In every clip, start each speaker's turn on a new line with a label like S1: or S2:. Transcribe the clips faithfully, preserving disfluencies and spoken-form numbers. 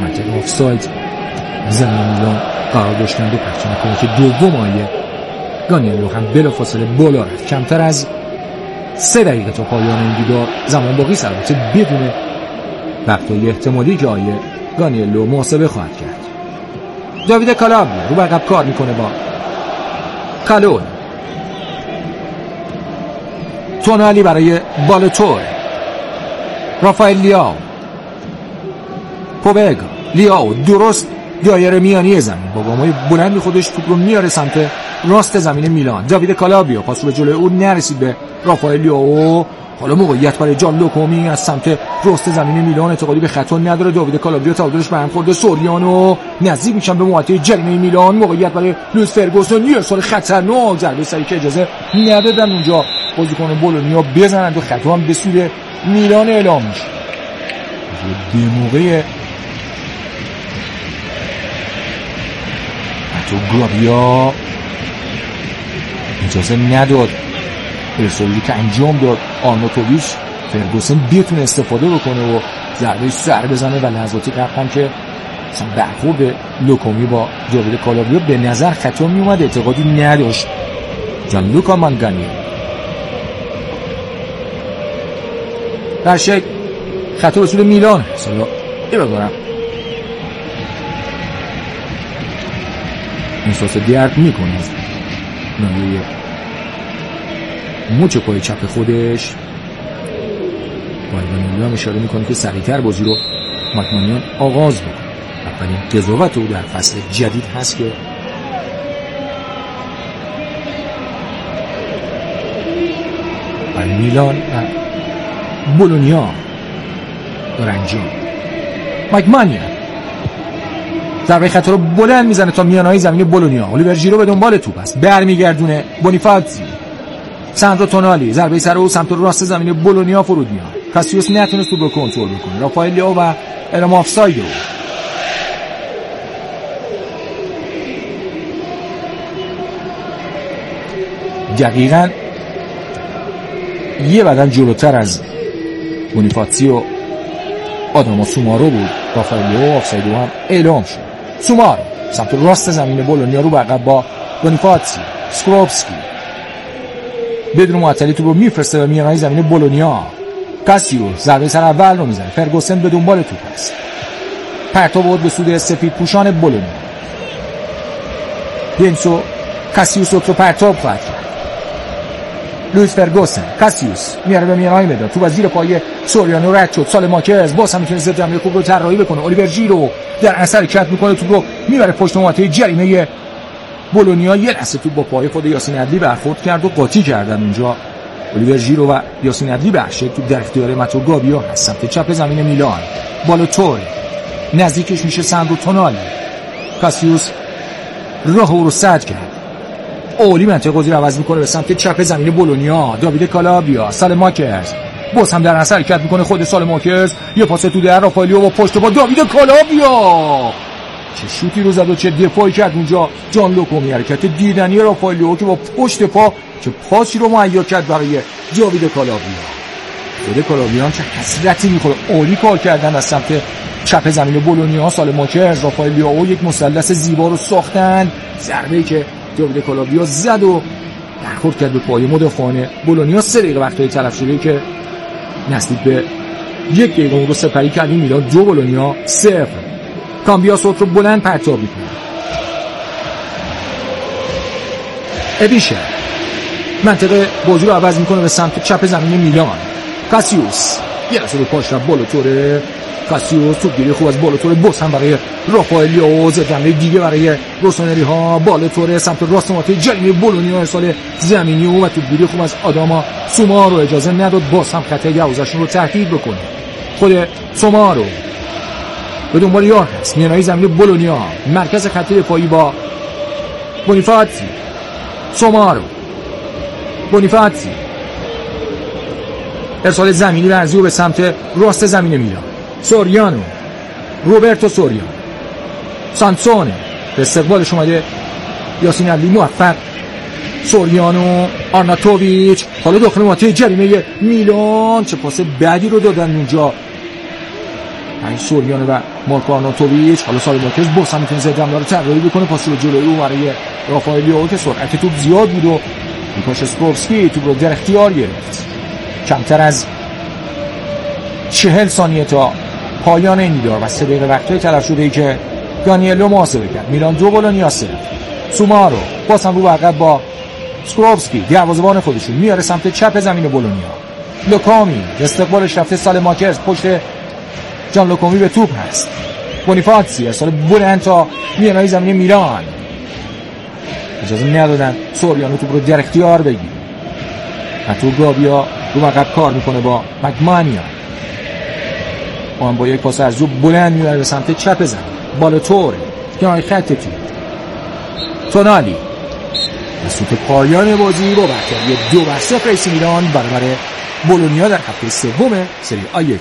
S1: منطقه آفساید زمین میلان قرار داشتن دو پرچم کنه که دوم آیه گانیلو هم بلافاصله بالا رفت. کمتر از سه دقیقه تا پایان این دیدار زمان باقی است، البته بدون وقتای احتمالی که آیه گانیلو محاسبه خواهد کرد. داوید کالابریا رو عقب کار میکنه با کالون. تونالی برای بالاتور، رافائل لیاو، پوبگا، لیاو درست دایره میانی زمین با گامای بلندی خودش توپ رو میاره سمت راست زمین میلان. داوید کالابریا پاس رو به جلوی او نرسید به رافائل لیاو. حالا موقعیت برای جان لوکومی از سمت راست زمین میلان، اعتقادی به خطا نداره. داوید کالابریا تعادلش به هم خورده. سوریانو نزدیک میشن به محوطه جریمه میلان. موقعیت برای لوئیس فرگوسون، یه سال خطرناک، ضربه سری که اجازه ندادن اونجا بازیکن بولونیا بزنند و خطا هم به سود میلان اعلام میشه. به موقع تو گابیا اجازه نداد ارسالی که انجام داد آرناتوویچ فرگوسن بتونه استفاده بکنه و ضربه سر بزنه و لحظاتی قبل هم که مثلا برخورد لوکومی با داوید کالابریا به نظر خطا می اومد، اعتقادی نداشت جان لوکا مانگانی. در شکل خطا به سود میلان هست. حالا یه بگارم احساس درد میکنه از ناحیه مچ پای چپ خودش. مایمانیان هم اشاره میکنه که سریعتر بازی رو مایمانیان آغاز بکنه. اولین قضاوت او در فصل جدید هست که برای میلان و بولونیا داره انجام. مایمانیان ضربه خطا رو بلند میزنه تا میانهای زمین بولونیا. الیور ژیرو به دنبال توپ است، برمیگردونه بونیفاتی. ساندرو تونالی ضربه سر او سمت راست زمین بولونیا فرود میاد. کاسیوس نتونست توپ رو کنترل بکنه. رافائل لیاو و ارام آفساید. دقیقاً یه بدن جلوتر از بونیفاتی و آداما سومارو بود. رافائل لیاو آفساید هم اعلام شد. سومارو سمت راست زمین بولونیا رو عقب با بونیفاتی. سکروپسکی بدون معطلی توپ رو میفرسته به میانهای زمین بولونیا. کاسیوس ضربه سر اول رو میزنه. فرگوسن به دنبال توپ است. پرتاب بود به سود سفید پوشان بولونیا. دنسو کاسیوس رو پرتاب خواهد کرد. لوئیس فرگوسن، کاسیوس میاره به میانهای میدان. توپ از زیر پای سوریانو رد شد. سال ماکرز باز هم میتونه ضد حمله خوب رو طراحی بکنه. الیور ژیرو در اثر کت میکنه توپ رو میبره پشت محوطه جریمه بولونیا. یه لحظه توپ با پای خود یاسین عدلی برخورد کرد و قاطی کردن اونجا. الیور ژیرو و یاسین عدلی بخشه توپ در اختیار ماتو گابیا هست سمت چپ زمین میلان. بالاتور نزدیکش میشه ساندرو تونالی. کاسیوس راه او رو سد کرد. اولی منطقه بازی رو عوض میکنه به سمت چپ زمین بولونیا. داوید کالابریا، سال ماکرز باز هم در اثر حرکت میکنه خود سال ماکرز. یه پاس تو در رافائل با پشت با داوید کالابریا. چه شوتی رو زد و چه دفاعی کرد اونجا جان لوکومی. حرکت دیدنی رافائل که با پشت پا چه پاسی رو مهیا کرد برای داوید کالابریا. خود کالابریا چه حسرتی میخوره. اولی کار کردن از سمت چپ زمین بولونیا. سال ماکرز رافائل او یک مثلث زیبا رو ساختن. ضربه‌ای که داوید کالابریا زد و برخورد کرد به پای مدافعان بولونیا. سه دقیقه وقتای تلف شده که نزدیک به یک دقیقه اون رو سپری کردیم. میلان دو بولونیا صفر. کامبیا صوت رو بلند پرتاب میکنه. ابیشه منطقه بازی رو عوض میکنه به سمت چپ زمین میلان. کاسیوس یه رسول رو پاش رفت بالاتوره. کاسیوس توپ گیری خوب از بالاتوره. باز هم برای رافائل لیاو. زدنده دیگه برای روسونری ها. بالاتوره سمت راست محوطه جریمه بولونیا. ارسال زمینی و توپ گیری خوب از آداما سومارو. اجازه نداد باز هم خط یوزشون رو تهدید بکنه. خود سومارو به دنبال یار هست. میانهای زمین بولونیا. مرکز خط دفاعی با بونیفاتی. سومارو، بونیفاتی. ارسال زمینی ورزی و به سمت راست زمین میلان. سوریانو، روبرتو سوریانو. سانسونه به استقبالش اومده. یاسین عدلی موفق. سوریانو، آرناتوویچ. حالا داخل محوطه جریمه میلان چه پاس بعدی رو دادن اونجا. این سوریان و مارکو آرناوتوویچ. حالا سالماکرز باز هم میتونه ضد حمله رو طراحی بکنه، پاس رو جلوی او برای رافائل لیائو که سرعت توپ زیاد بود و لوکاش اسکوپسکی توپ رو در اختیار گرفت. کمتر از چهل ثانیه تا پایان این دیدار و سه دقیقه وقتای تلف شده ای که گانیلو محاسبه کرد. میلان دو بولونیا سه. سومارو باز هم رو عقب با اسکوپسکی دروازه‌بان خودشون میاره سمت چپ زمین بولونیا. لوکامی استقبالش رفته، سالماکرز پشت جان لوکامی به توپ هست. بونیفاتسی ارسال بلند تا میانای زمین میلان، اجازه ندادن سوریانو توپ رو در اختیار بگیره. حتی گابیا رو عقب کار میکنه با مگمانیا، اون با یک پاس از رو بلند میبره به سمت چپ زمین. بالاتوره کنار خط توپ. تونالی سوت پایان بازی با برتری دو بر صفر ایسی میلان برابر بولونیا در هفته سوم سری آ یک.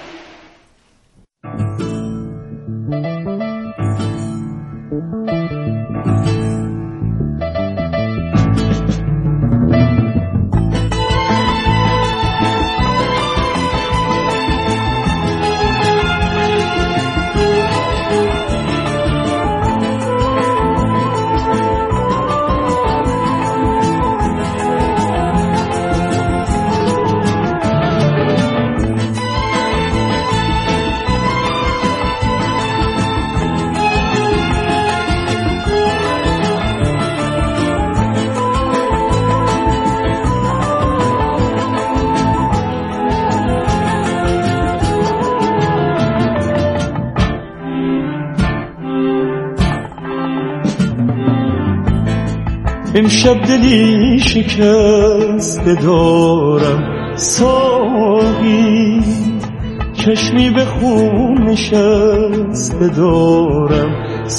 S2: امشب دلی شکست دارم ساقی، چشمی به خون نشست دارم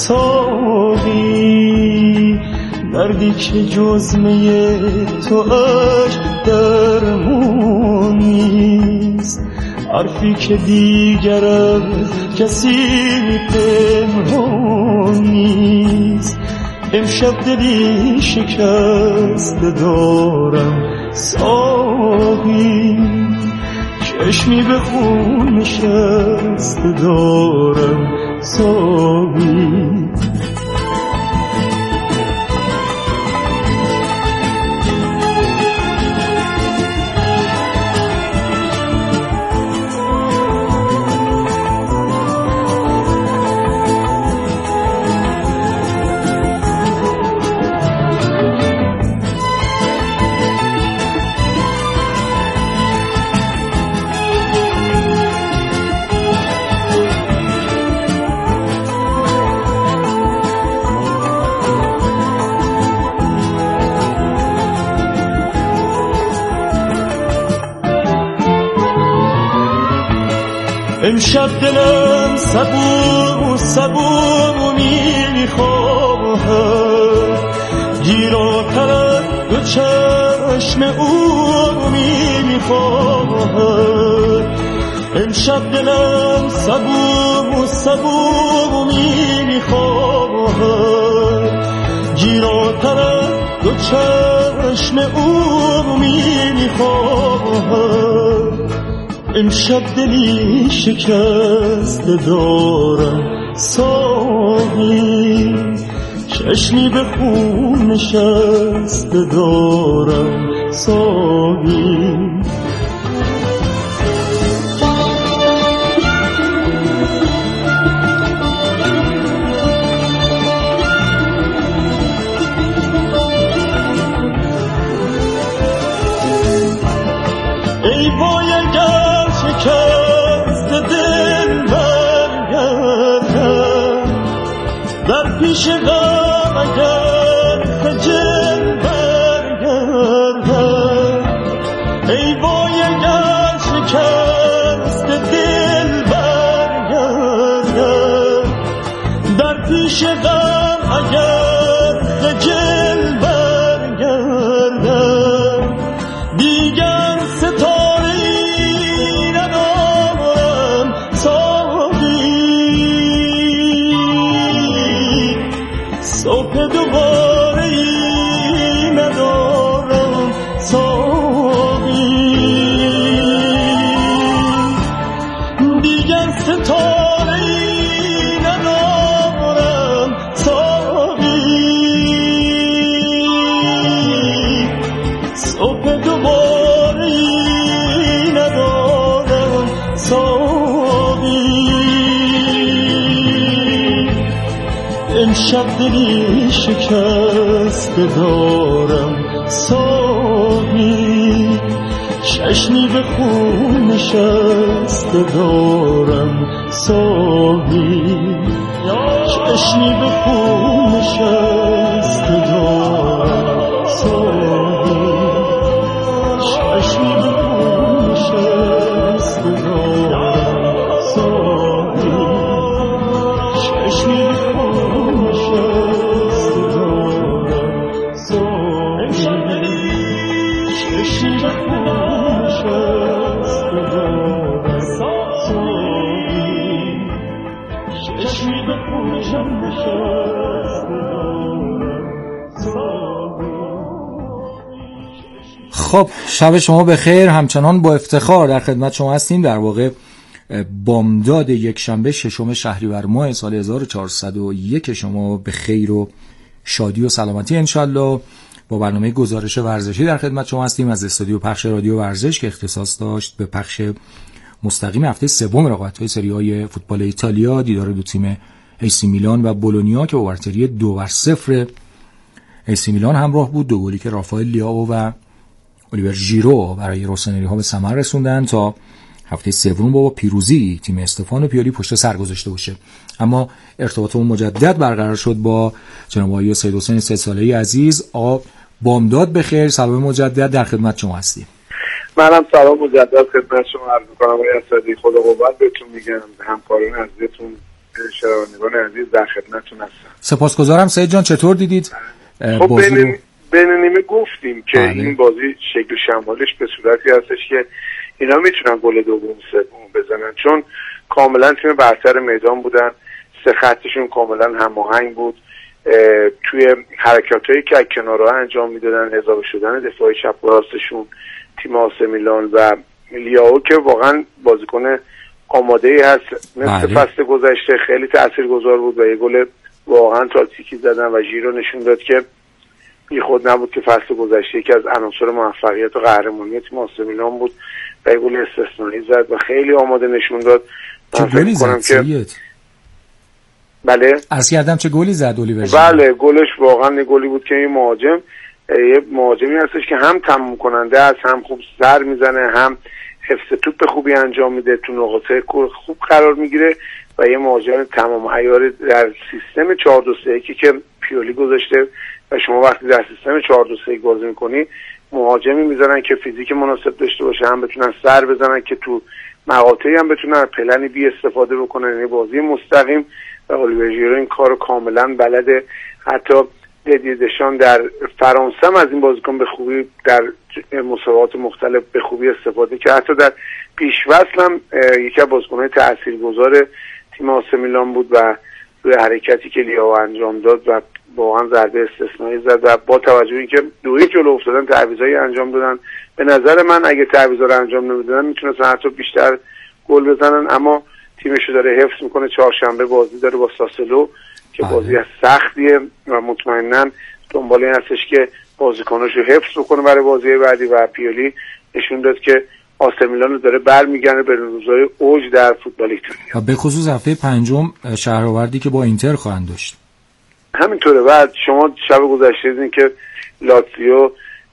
S2: ساقی، دردی که جزمه تو اش درمون نیست، حرفی که دیگر از کسی پنهان نیست. امشب دلی شکست دارم ساقی، چشمی به خون نشست دارم ساقی. امشب دلم صبور صبور میخواهد، گیراتر از دو چشم او میخواهد. امشب دلم صبور صبور میخواهد، گیراتر از دو چشم او میخواهد. امشب دلی شکست دارم ساقی، چشمی به خون نشست دارم ساقی. ای وای اگر شکست دل برگردم، در پیش غم اگر خجل برگردم. ای وای اگر شکست دل برگردم، در پیش غم اگر خجل برگردم. دیگر ستاره ندارم ساقی، صبح دوباره ندارم ساقی. دیگر ستاره امشب دلی شکسته دارم ساقی، چشمی به خون نشسته دارم ساقی، چشمی به خون نشسته دارم ساقی، چشمی به خون نشسته دارم ساقی، چشمی به خون نشسته دارم ساقی، چشمی به خون نشسته دارم ساقی، چشمی به خون نشسته دارم ساقی.
S1: خب شب شما بخیر. همچنان با افتخار در خدمت شما هستیم. در واقع بامداد یک شنبه ششم شهریور ماه سال هزار و چهارصد و یک شما به خیر و شادی و سلامتی انشالله. با برنامه گزارش ورزشی در خدمت شما هستیم از استودیو پخش رادیو ورزش که اختصاص داشت به پخش مستقیم هفته سوم رقابت‌های سری آی فوتبال ایتالیا، دیدار دو تیم ایسی میلان و بولونیا که با برتری دو بر صفر ایسی میلان همراه بود. دو گلی که رافائل لیاو و الیور ژیرو برای روسنری‌ها به ثمر رسوندن تا هفته سوم با پیروزی تیم استفانو پیولی پشت سر گذاشته باشه. اما ارتباطمون مجدد برقرار شد با جناب آقای سید حسین سه ساله‌ای عزیز. آقا بامداد بخیر، سلام مجدد در خدمت شما هستیم.
S3: منم سلام مجدد خدمت شما عرض می‌کنم آقای اسدی. خدا قوت بهتون میگم، همکاران عزیزتون، شنوندگان عزیز در خدمتتون هستم.
S1: سپاسگزارم سید جان. چطور دیدید
S3: خب
S1: بازی
S3: بین
S1: رو؟
S3: بین نیمه گفتیم که
S1: آره.
S3: این بازی شکل شمالش به صورتی هستش که اینا میتونن گل دوم سوم بزنن، چون کاملا تیم برتر میدان بودن، سه خطشون کاملا هماهنگ بود، توی حرکاتایی که از کنارها انجام میدادن، اضافه شدن دفاعی چپ و راستشون تیم آسی میلان و لیاو که واقعا بازیکن آماده‌ای هست، مثل فصل گذشته خیلی تاثیرگذار بود و یه گل واقعا تاکتیکی زدن و ژیرو نشون داد که بی خود نبود که فصل گذشته یکی از عناصر موفقیت و قهرمانی تیم آسی میلان بود و یه گل استثنایی زد و خیلی آماده نشون داد.
S1: چه گلی زد سید؟
S3: بله
S1: عرض کردم چه گلی زد الیور؟
S3: بله گلش واقعا یه گلی بود که این مهاجم یه مهاجمی هستش که هم تموم کننده است، هم خوب سر میزنه، هم حفظ توپ خوبی انجام میده، تو نقاط خوب قرار میگیره و یه مهاجم تمام عیار در سیستم چهار دو سه یک که پیولی گذاشته و شما وقتی در سیستم چهار دو سه یک بازی میکنی مهاجمی میذارن که فیزیک مناسب داشته باشه، هم بتونن سر بزنن که تو مقاطعی هم بتونن پلنی بی استفاده بکنن، یعنی بازی مستقیم. و الیور ژیرو این کارو کاملا بلده. حتی دیدشان در فرانسه هم از این بازیکن به خوبی در مسابقات مختلف به خوبی استفاده که حتی در پیش‌فصل هم یکی از بازیکن‌های تاثیرگذار تیم آسی میلان بود و روی حرکتی که لیاو انجام داد و واقعا ضربه استثنایی زد و با توجه اینکه دوی جلو افتادن تعویضایی انجام دادن، به نظر من اگه تعویضا رو انجام نمیدادن میتونستن حتی بیشتر گل بزنن، اما تیمشو داره حفظ میکنه. چهارشنبه بازی داره با ساسولو که بازی از سختیه و مطمئنا دنبال این هستش که بازیکناشو حفظ بکنه برای بازی بعدی و پیولی نشون داد که آسی میلان داره برمیگرده به روزهای اوج در فوتبال ایتالیا
S1: و به خصوص هفته پنجم شهرآوردی که با اینتر خواهند داشت.
S3: همینطوره. بعد شما شب گذشته دیدین که لاتزیو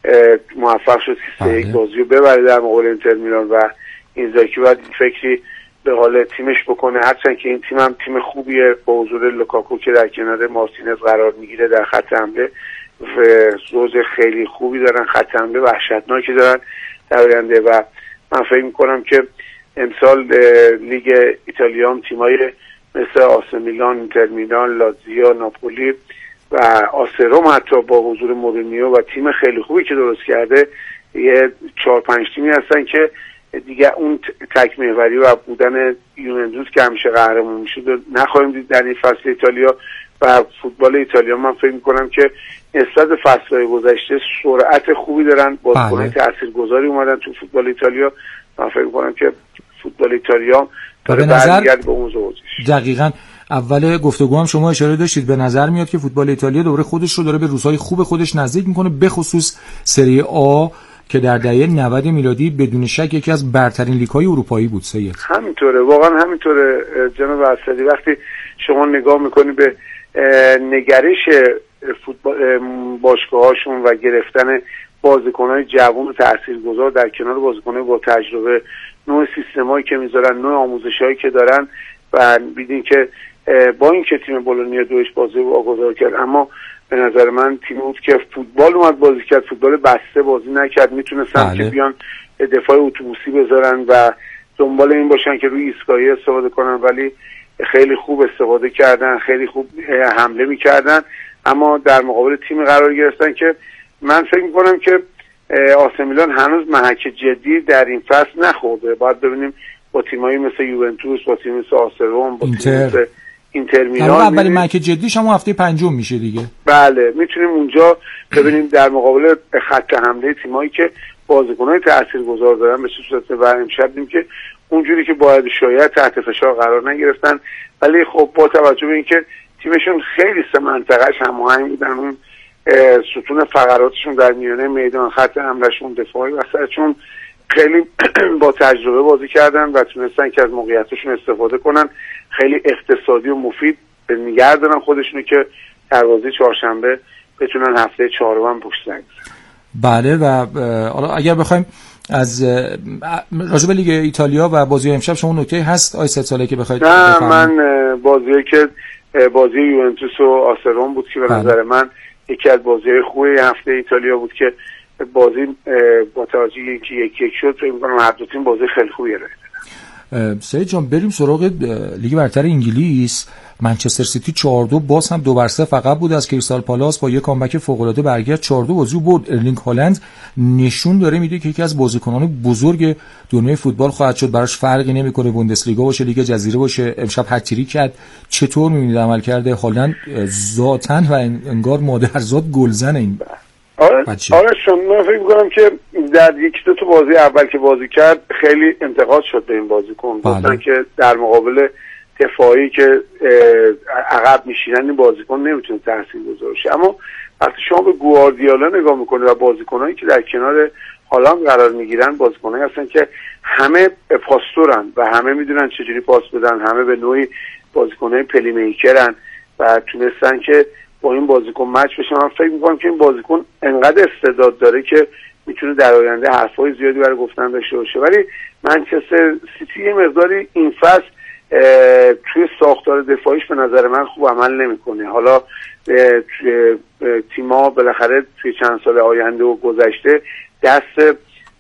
S3: موفق شد که سه یک بازی رو ببره در مقابل اینتر میلان و اینزاگی باید فکری به حال تیمش بکنه، هرچند که این تیم هم تیم خوبیه با حضور لوکاکو که در کنار مارتینز قرار میگیره در خط حمله و زوج خیلی خوبی دارن، خط حمله وحشتناکی دارن در آینده و من فکر میکنم که امسال لیگ ایتالیا هم تیمای مثل آسی میلان، اینتر میلان، لاتزیو، ناپولی و آسی روم حتی با حضور مورینیو و تیم خیلی خوبی که درست کرده یه چهار پنج تیمی هستن که دیگه اون تک محوری و بودن یوونتوس که همیشه قهرمان میشه نخواهیم دید در این فصل ایتالیا و فوتبال ایتالیا. من فکر میکنم که نسبت به فصل‌های گذشته سرعت خوبی دارن، بازیکن‌های تاثیرگذاری اومدن تو فوتبال ایتالیا. من فکر میکنم که فوتبال ایتالیا داره برمیگرده به اون زوجش.
S1: دقیقاً اول گفتگو هم شما اشاره داشتید، به نظر میاد که فوتبال ایتالیا دوباره خودش رو داره به روزهای خوب خودش نزدیک میکنه، به خصوص سری آ که در دهه نود میلادی بدون شک یکی از برترین لیگ‌های اروپایی بود. سید
S3: همینطوره، واقعا همینطوره جناب اسدی. وقتی شما نگاه میکنی به نگرش فوتبال باشگاه‌هاشون و گرفتن بازیکن‌های جوان و تاثیرگذار در کنار بازیکن‌های با تجربه، نوع سیستمایی که میذارن، نوع آموزشایی که دارن و دیدین که با این که تیم بولونیا دویش بازی واگذار کرد، اما به نظر من تیم بود که فوتبال اومد بازی کرد، فوتبال بسته بازی نکرد. میتونستن که بیان دفاع اتوبوسی بذارن و دنبال این باشن که روی ایستگاهی استفاده کنن، ولی خیلی خوب استفاده کردن، خیلی خوب حمله میکردن، اما در مقابل تیم قرار گرفتن که من فکر میکنم که آسی میلان هنوز محک جدی در این فصل نخورده. باید ببینیم با تیمایی مثل یوونتوس، با تیم مثل آسروم، با تیم مثل اینتر میلان،
S1: اولین محک جدیش هم هفته پنجم میشه دیگه.
S3: بله، میتونیم اونجا ببینیم در مقابل خط حمله تیمایی که بازیکن‌های تاثیرگذار دارن به چه صورت. و امشب دیدیم که اونجوری که باید شاید تحت فشار قرار نگرفتن، ولی خب با توجه به اینکه تیمشون خیلی سه منطقه‌اش هماهنگ بودن، اون ستون فقراتشون در میانه میدان، خط حملهشون، دفاعی وسطشون خیلی با تجربه بازی کردن و تونستن که از موقعیتشون استفاده کنن، خیلی اقتصادی و مفید نگه دارن خودشونو که در بازی چهارشنبه بتونن هفته چهارم پشت سر
S1: بله. و حالا اگر بخوایم از راجع به لیگ ایتالیا و بازی امشب شما نکته هست آی سه ساله که بخواید؟
S3: نه، من بازی که بازی یوونتوس و آسروم بود که به نظر من یکی از بازی‌های خوب هفته ایتالیا بود که بازی با توجه اینکه یک یک شد، فکر می‌کنم هر دو تیم بازی خیلی خوبی داشتن.
S1: سعید جان بریم سراغ لیگ برتر انگلیس. منچستر سیتی چهار دو باز هم دو بر سه فقط بود از کریستال پالاس، با یک کامبک فوق‌العاده برگشت چهار دو بازی برد. ارلینگ هالند نشون داره میده که یکی از بازیکنان بزرگ دنیای فوتبال خواهد شد، براش فرقی نمیکنه بوندسلیگا باشه، لیگ جزیره باشه. امشب هتریک کرد. چطور میبینید عملکرد هالند ذاتاً و انگار مادرزاد گلزن این
S3: آره آره شما من فکر می‌کنم که در یک دو تا بازی اول که بازی کرد خیلی انتقاد شد به این بازیکن، گفتن که در مقابل دفاعی که عقب میشینن این بازیکن نمیتونه تاثیرگذار شه. اما وقتی شما به گواردیولا نگاه میکنید و بازیکنایی که در کنار هالند قرار میگیرن، بازیکنایی هستن که همه پاسدارن و همه میدونن چجوری پاس بدن، همه به نوعی بازیکنای پلی میکرن و تونستن که با این بازیکن مچ بشه. من فکر میکنم که این بازیکن انقدر استعداد داره که میتونه در آینده حرفای زیادی برای گفتن داشته باشه. ولی منچستر سیتی یه مقداری این فصل توی ساختار دفاعیش به نظر من خوب عمل نمیکنه. حالا توی تیم‌ها بالاخره توی چند سال آینده و گذشته دست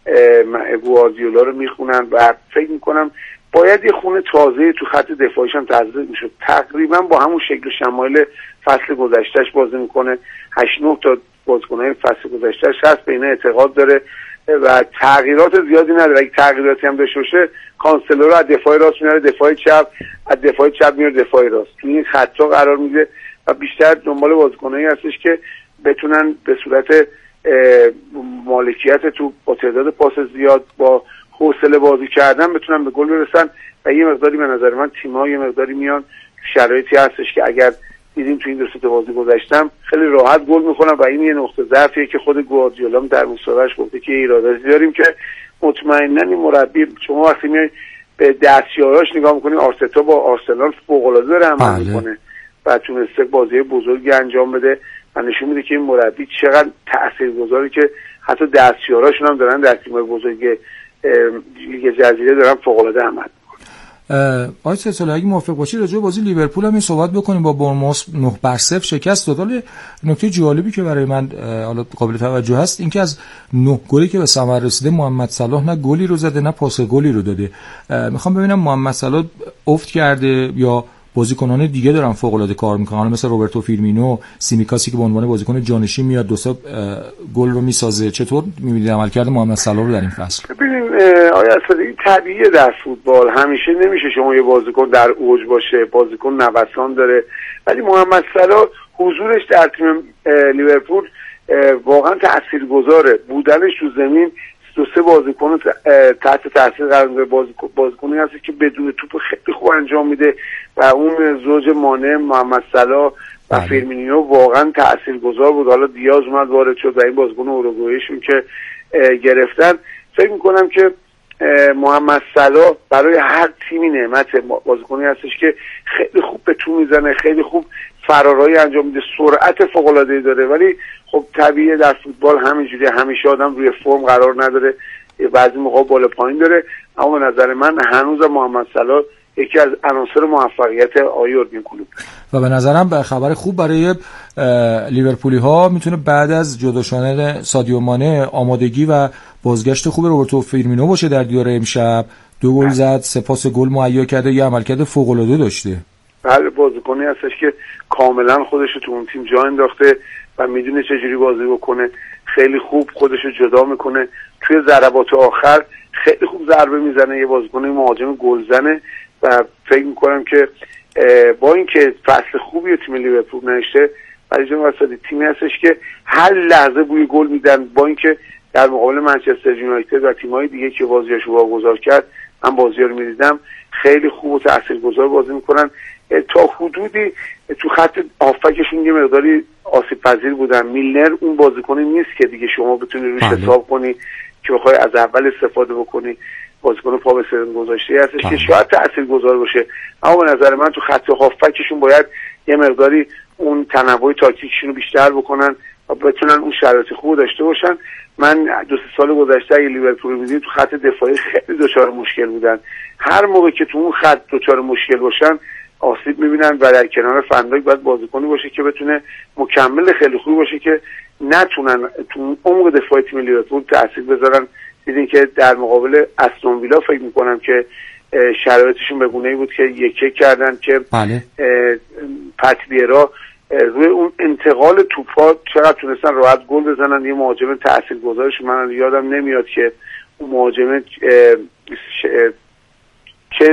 S3: گواردیولا رو میخونن و فکر میکنم باید یه خونه تازه تو خط دفاعیش هم تزریق میشد. تقریبا با همون شکل و شمایل فصل گذشتهش بازی میکنه، هشت نه تا بازیکن‌های فصل گذشتهش هست، به اینا اعتقاد داره و تغییرات زیادی نداره. اگه تغییراتی هم داشته باشه، کانسلو رو از دفاع راست میاره دفاع چپ، از دفاع چپ میاره دفاع راست، تو این خطا قرار میده و بیشتر دنبال بازیکنایی هستش که بتونن به صورت مالکیت تو با تعداد پاس زیاد، با حوصله بازی کردن بتونن به گل برسن. و یه مقداری به نظر من تیم‌ها یه مقداری میان شرایطی هستش که اگر دیدیم تو این دو سه بازی گذشتم خیلی راحت گل میکنن و این یه نقطه ضعفیه که خود گواردیولا در مصاحبهش گفته که ایراداتی داریم که مطمئنا این مربی، شما وقتی میای به دستیاراش نگاه میکنی، آرتتا با آرسنال فوق‌العاده داره عمل میکنه و تونسته بازی بزرگی انجام بده و نشون میده که این مربی چقدر تاثیرگذاره که حتی دستیاراشون هم دارن در تیم‌های بزرگ لیگ جزیره دارن فوق‌العاده عمل.
S1: آقای سلسله اگه موافق باشید راجع به بازی لیورپول هم این صحبت بکنیم. با برنموث نه بر صفر شکست داد. نکته جالبی که برای من حالا قابل توجه هست این که از نه گلی که به ثمر رسیده محمد صلاح نه گلی رو زده نه پاس گلی رو داده. میخوام ببینم محمد صلاح افت کرده یا بازیکنان دیگه دارن فوق العاده کار میکنن، مثل روبرتو فیرمینو، سیمیکاسی که به عنوان بازیکن جانشین میاد دو تا گل رو میسازه. چطور میبینید عملکرد محمد صلاح رو در این فصل؟
S3: ببینید آیا اصلا این طبیعیه در فوتبال، همیشه نمیشه شما یه بازیکن در اوج باشه، بازیکن نوسان داره، ولی محمد صلاح حضورش در تیم لیورپول واقعا تاثیرگذاره. بودنش تو زمین دو سه بازیکن تحت تاثیر قرار میده، بازیکنی هست که بدون توپ خیلی خوب انجام میده و اون زوج مانع محمد صلاح و فیرمینیو واقعا تاثیرگذار بود. حالا دیاز اومد وارد شد و این بازیکن اوروگوئیشون که گرفتن، فکر میکنم که محمد صلاح برای هر تیمی نعمت. بازیکنی هستش که خیلی خوب به تو میزنه، خیلی خوب فرارایی انجام میده، سرعت فوق العاده داره، ولی خب طبیعیه در فوتبال همینجوری همیشه آدم روی فرم قرار نداره، بعضی موقع بالا پایین داره. اما به نظر من هنوز محمد صلاح یکی از عناصر موفقیت آقای یورگن کلوپ
S1: و به نظرم به خبر خوب برای لیورپولی ها میتونه بعد از جدا شدن سادیو مانه آمادگی و بازگشت خوب روبرتو فیرمینو باشه. در دیدار امشب دو گل زد، سپاس گل مهیا کرده، یه عملکرد فوق العاده داشته.
S3: بله بازیکنی هستش که کاملا خودش رو تو اون تیم جا انداخته و میدونه چجوری بازی بکنه، خیلی خوب خودش رو جدا میکنه، توی ضربات آخر خیلی خوب ضربه میزنه، یه بازیکن مهاجم گلزنه و فکر میکنم که با اینکه فصل خوبی تیم لیورپول نشته ولی جناب اسدی تیمی هستش که هر لحظه بوی گل میدن، با اینکه در مقابل منچستر یونایتد و تیم‌های دیگه که بازیاشو واگذار کرد من بازی‌ها رو می‌دیدم خیلی خوب و تاثیرگذار بازی میکنن. تا حدودی تو خط هافبکشون یه مقداری آسیب پذیر بودن. میلنر اون بازیکنی نیست که دیگه شما بتونی روش حساب کنی که بخوای از اول استفاده بکنی، بازیکن پا به سرن گذاشته هستش که شاید تاثیرگذار باشه، اما به نظر من تو خط هافبکشون باید یه مقداری اون تنوع تاکتیکشون رو بیشتر بکنن و بتونن اون شرایط خوب داشته باشن. من دو سه سال گذشته اگه لیورپول رو می‌دید تو خط دفاعی خیلی دچار مشکل بودن، هر موقع که تو اون خط دچار مشکل باشن آسیب می‌بینن و در کنار فنداک باید بازیکنی باشه که بتونه مکمل خیلی خوبی باشه که نتونن تو عمق دفاعی تیم لیورپول تاثیر بذارن. دیدین که در مقابل استون ویلا فکر می‌کنم که شرایطشون به گونه‌ای بود که یک یک کردن که
S1: بله.
S3: پاتیرا روی اون انتقال توپا چقدر تونستن راحت گل بزنن. یه مهاجم تاثیرگذارش من یادم نمیاد که اون مهاجم چه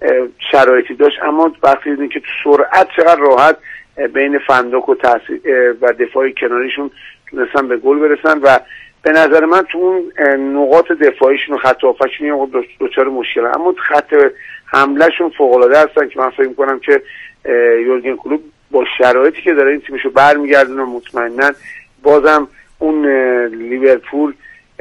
S3: شرایطی داشت، اما وقتی دیدین که تو سرعت چقدر راحت بین فنداک و تاثیر و دفاعی کناریشون تونستن به گل برسن و به نظر من تو اون نقاط دفاعیشون و خط هافبکشون یه دوچار مشکل، اما خط حملهشون فوق العاده هستن که من فکر می‌کنم که یورگن کلوپ با شرایطی که داره این تیمشو برمیگردونه مطمئناً بازم اون لیورپول،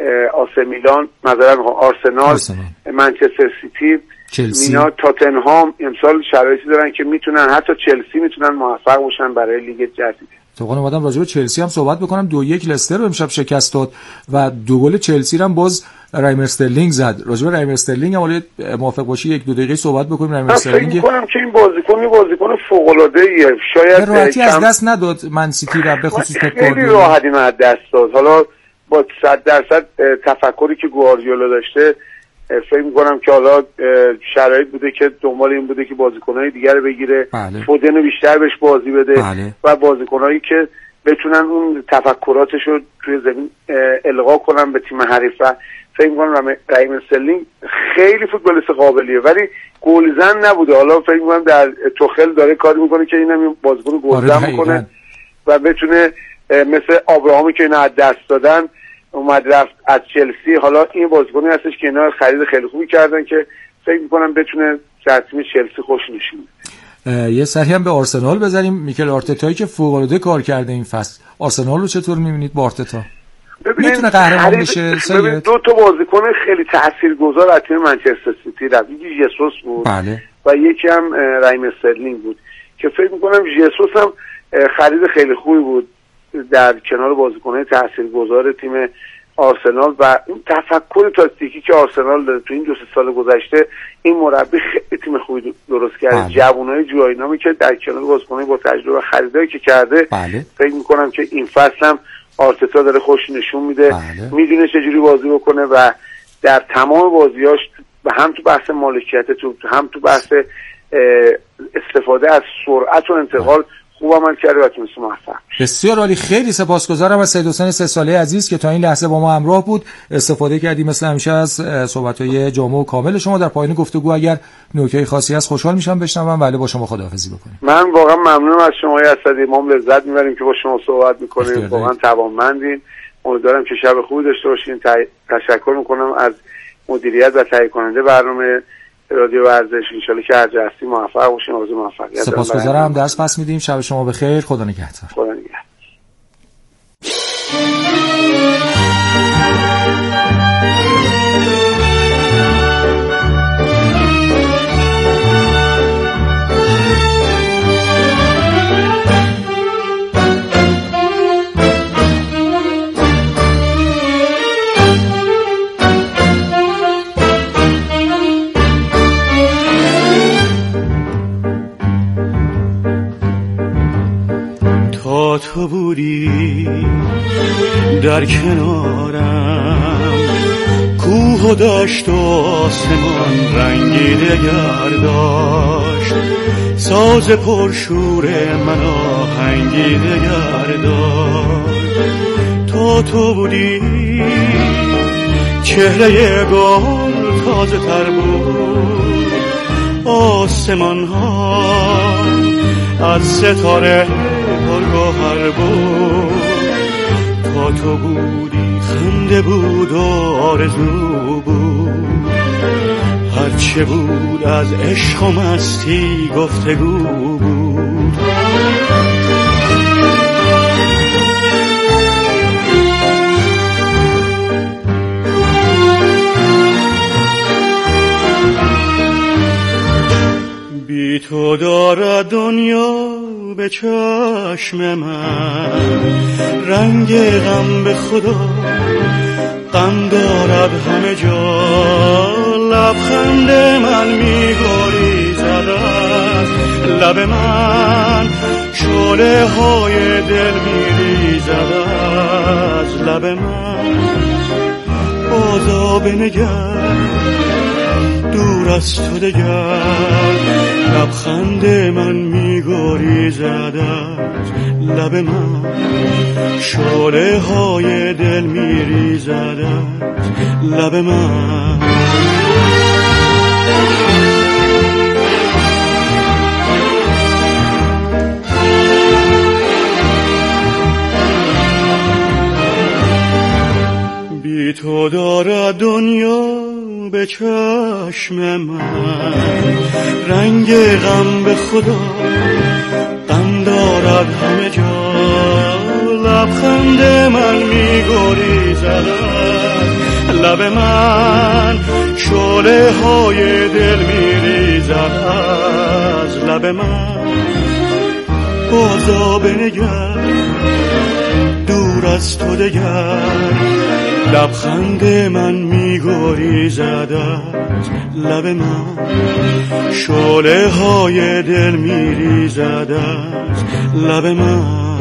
S3: آسی میلان، مثلا آرسنال، منچستر سیتی، چلسی، اینا تاتنهام امسال شرایطی دارن که میتونن، حتی چلسی میتونن موفق باشن برای لیگ جدید.
S1: طبعا اومدم راجع به چلسی هم صحبت بکنم. دو یک لستر رو امشب شکست داد و دو گل چلسی رو هم باز رایم استرلینگ زد. راجع به رایم استرلینگ هم ولی موافق باشی یک دو دقیقه صحبت بکنیم. رایم استرلینگ
S3: فکر می‌کنم که این بازیکن بازیکن فوق‌العاده‌ایه، شاید
S1: راحتی از دست نداد من سیتی رو به خصوص پپ
S3: خیلی راحتی از دست داد. حالا با صد درصد تفکری که گواردیولا داشته فکر می‌کنم که حالا شرایط بوده که دنبال این بوده که بازیکن‌های دیگر رو بگیره،
S1: بله.
S3: فودن رو بیشتر بهش بازی بده،
S1: بله.
S3: و بازیکن‌هایی که بتونن اون تفکراتش رو توی زمین القا کنن به تیم حریف. فکر می‌کنم رایم استرلینگ خیلی فوتبالیست قابلیه ولی گلزن نبوده. حالا فکر می‌کنم در توخل داره کاری می‌کنه که اینم بازیکن گلزن می‌کنه و بتونه مثل ابراهامی که اینا از دست دادن اومد رفت از چلسی. حالا این بازیکنی هستش که اینا خرید خیلی خوبی کردن که فکر می‌کنم بتونه در تیم چلسی خوش نشین بده.
S1: یه سری هم به آرسنال بزنیم. میکل آرتتایی که فوق‌العاده کار کرده این فصل. آرسنال رو چطور می‌بینید با آرتتا؟ میتونه قهرمان بشه سید؟
S3: دو تا بازیکن خیلی تاثیرگذار از تیم منچستر سیتی رفت. یکی ژسوس بود
S1: بله.
S3: و یکی هم رایم استرلینگ بود که فکر می‌کنم ژسوس هم خرید خیلی خوبی بود در کنار بازیکن‌های تاثیرگذار تیم آرسنال و این تفکر تاکتیکی که آرسنال داره تو این دو سه سال گذشته. این مربی خیلی تیم خوبی درست کرده. بله. جوانای جوینامی که در کنار بازیکن‌های با تجربه خریدایی که کرده،
S1: بله.
S3: فکر می‌کنم که این فصل هم آرتتا داره خوش نشون میده. بله. میدونه چجوری بازی بکنه و در تمام بازیاش هم تو بحث مالکیت توپ، هم تو بحث استفاده از سرعت و انتقال خوب عمل کرده و تونست موفق.
S1: بسیار عالی. خیلی سپاسگزارم از سید حسین سه ساله عزیز که تا این لحظه با ما همراه بود. استفاده کردیم مثل همیشه از صحبت‌های جامع و کامل شما. در پایان گفتگو اگر نکته خاصی هست خوشحال میشم بشنوم، ولی با شما خداحافظی بکنیم.
S3: من واقعا ممنونم از شما اسدی. ما لذت می‌بریم که با شما صحبت می‌کنیم. واقعا توانمندین. امیدوارم که شب خوبی داشته باشین. تشکر می‌کنم از مدیریت و تهیه کننده برنامه رادیو ورزش. ان شاءالله که هر جا هستی موفق باشین. آرزوی موفقیت.
S1: سپاسگزارم. درس پس میدیم. شب شما بخیر. خدا نگهدار.
S3: خدا نگهدار.
S4: تو بودی در کنارم، کوه و دشت و آسمان رنگی دگر داشت، ساز پرشور من آهنگی دگر داشت. تا تو بودی چهره گل تازه تر بود، آسمان ها از ستاره پرگوهر بود. تا تو بودی خنده بود و آرزو بود، هرچه بود از عشق و مستی گفتگو بود. بی تو دارد دنیا به چشم من رنگ غم، به خدا غم دارد همه جا. لبخند من می‌گریزد از لب من، شعله های دل می‌ریزد از لب من. بازا بنگر دور از تو دگر، لبخند من می‌گریزد از لب من، شعله های دل می‌ریزد از لب من. بی تو دارد دنیا به چشم من رنگ غم، به خدا غم دارد همه جا. لبخند من می‌گریزد از لب من، شعله های دل می‌ریزد از لب من. بازا بنگر دور از تو دگر، لبخند من می‌گریزد از لب من، شعله های دل می‌ریزد از لب من.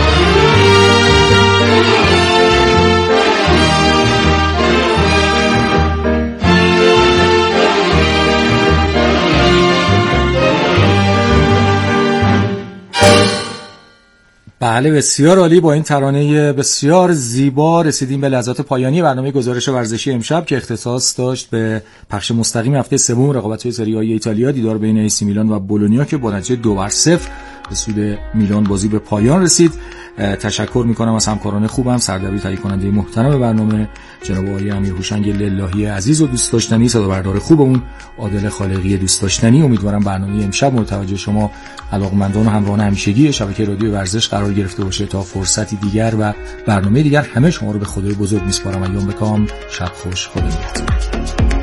S1: بله بسیار عالی. با این ترانه بسیار زیبا رسیدیم به لحظات پایانی برنامه گزارش ورزشی امشب که اختصاص داشت به پخش مستقیم هفته سوم رقابت‌های سری آ ایتالیا، دیدار بین ایسی میلان و بولونیا که با نتیجه دو بر صفر به سود میلان بازی به پایان رسید. تشکر میکنم از همکاران خوبم، سردبیر تهیه کننده محترم برنامه جناب آقای امیر هوشنگ للهی عزیز و دوست داشتنی، صدا بردار خوبمون عادل خالقی دوست داشتنی. امیدوارم برنامه امشب مورد توجه شما علاقمندان و همراهان همیشگی شبکه رادیو ورزش قرار گرفته باشه. تا فرصتی دیگر و برنامه دیگر همه شما رو به خدای بزرگ میسپارم. ایام بکام، شب خوش، خدا نگهدار.